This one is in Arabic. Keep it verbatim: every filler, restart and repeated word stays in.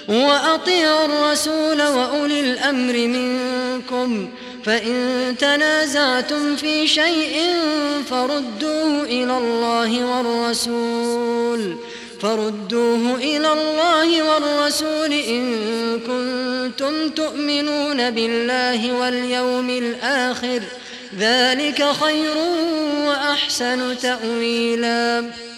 وأطيعوا الرسول وأولي الأمر منكم فإن تنازعتم في شيء فردوه إلى الله والرسول فردوه إلى الله والرسول إن كنتم تؤمنون بالله واليوم الآخر ذلك خير وأحسن تأويلا.